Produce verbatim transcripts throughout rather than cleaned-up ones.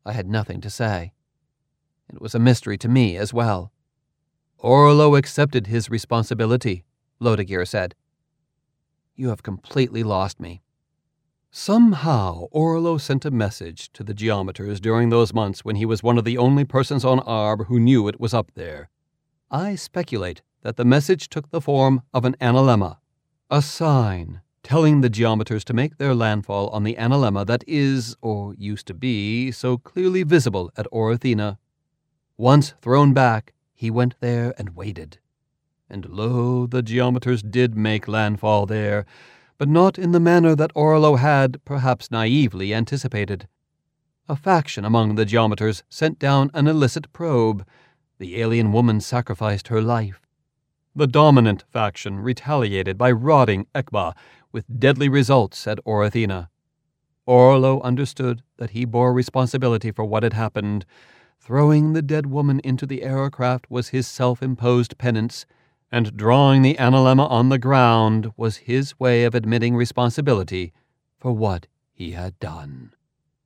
I had nothing to say. It was a mystery to me as well. Orlo accepted his responsibility, Lodagir said. You have completely lost me. Somehow, Orlo sent a message to the geometers during those months when he was one of the only persons on Arb who knew it was up there. I speculate that the message took the form of an analemma, a sign telling the geometers to make their landfall on the analemma that is, or used to be, so clearly visible at Orithina. Once thrown back, he went there and waited. And lo, the geometers did make landfall there, but not in the manner that Orlo had, perhaps naively, anticipated. A faction among the geometers sent down an illicit probe. The alien woman sacrificed her life. The dominant faction retaliated by rotting Ekba, with deadly results at Orithina. Orlo understood that he bore responsibility for what had happened. Throwing the dead woman into the aerocraft was his self-imposed penance, and drawing the analemma on the ground was his way of admitting responsibility for what he had done.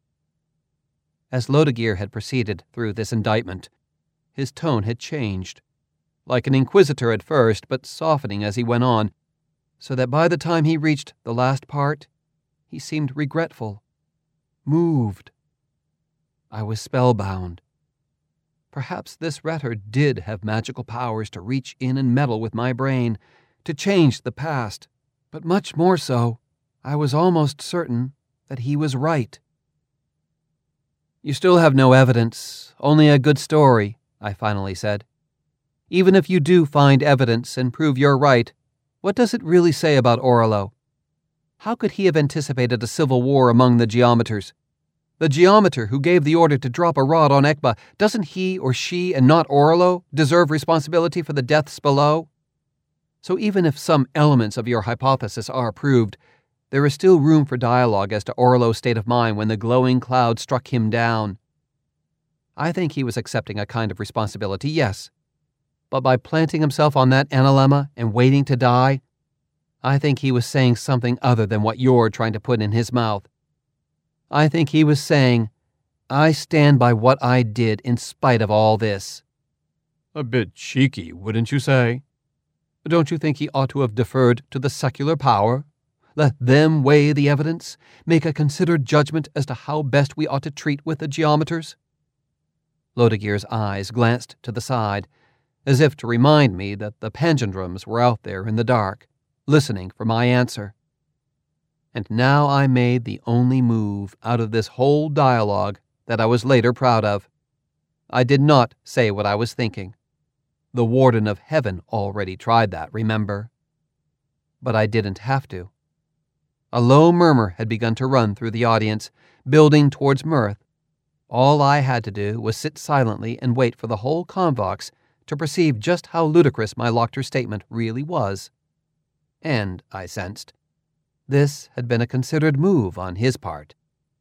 As Lodagir had proceeded through this indictment, his tone had changed, like an inquisitor at first, but softening as he went on, so that by the time he reached the last part, he seemed regretful, moved. I was spellbound. Perhaps this Retter did have magical powers to reach in and meddle with my brain, to change the past, but much more so, I was almost certain that he was right. You still have no evidence, only a good story, I finally said. Even if you do find evidence and prove you're right, what does it really say about Orlo? How could he have anticipated a civil war among the geometers? The geometer who gave the order to drop a rod on Ekba, doesn't he or she, and not Orlo, deserve responsibility for the deaths below? So even if some elements of your hypothesis are proved, there is still room for dialogue as to Orlo's state of mind when the glowing cloud struck him down. I think he was accepting a kind of responsibility, yes. But by planting himself on that analemma and waiting to die, I think he was saying something other than what you're trying to put in his mouth. I think he was saying, I stand by what I did in spite of all this. A bit cheeky, wouldn't you say? Don't you think he ought to have deferred to the secular power? Let them weigh the evidence, make a considered judgment as to how best we ought to treat with the geometers? Lodagir's eyes glanced to the side, as if to remind me that the Pangendrums were out there in the dark, listening for my answer. And now I made the only move out of this whole dialogue that I was later proud of. I did not say what I was thinking. The Warden of Heaven already tried that, remember? But I didn't have to. A low murmur had begun to run through the audience, building towards mirth. All I had to do was sit silently and wait for the whole convox to perceive just how ludicrous my Loctor statement really was. And, I sensed, this had been a considered move on his part.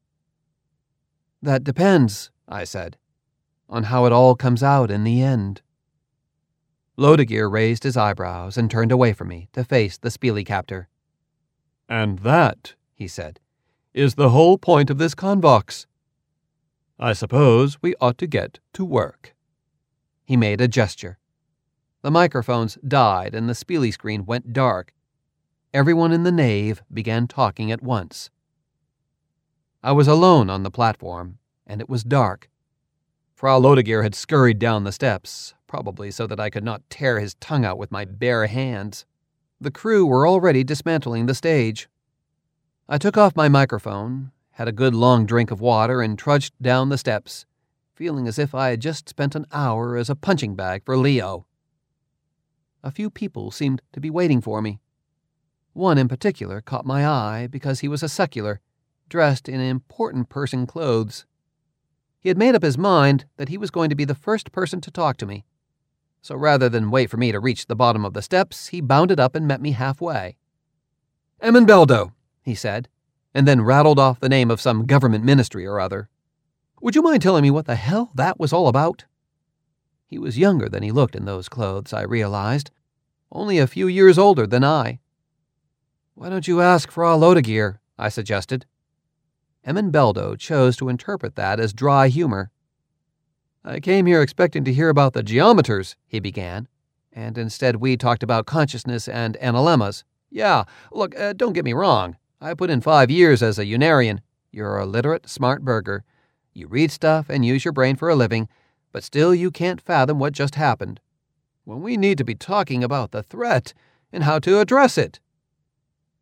That depends, I said, on how it all comes out in the end. Lodagir raised his eyebrows and turned away from me to face the Spielecaptor. And that, he said, is the whole point of this convox. I suppose we ought to get to work. He made a gesture. The microphones died and the Spiele screen went dark. Everyone in the nave began talking at once. I was alone on the platform, and it was dark. Frau Lodagir had scurried down the steps, probably so that I could not tear his tongue out with my bare hands. The crew were already dismantling the stage. I took off my microphone, had a good long drink of water, and trudged down the steps, feeling as if I had just spent an hour as a punching bag for Leo. A few people seemed to be waiting for me. One in particular caught my eye because he was a secular, dressed in important person clothes. He had made up his mind that he was going to be the first person to talk to me. So rather than wait for me to reach the bottom of the steps, he bounded up and met me halfway. Emenbeldo, he said, and then rattled off the name of some government ministry or other. Would you mind telling me what the hell that was all about? He was younger than he looked in those clothes, I realized. Only a few years older than I. Why don't you ask Frau Lodagir, I suggested. Emenbeldo chose to interpret that as dry humor. "I came here expecting to hear about the geometers," he began, "and instead we talked about consciousness and analemmas. Yeah, look, uh, don't get me wrong. I put in five years as a Unarian. You're a literate, smart burger. You read stuff and use your brain for a living, but still you can't fathom what just happened. When we need to be talking about the threat and how to address it."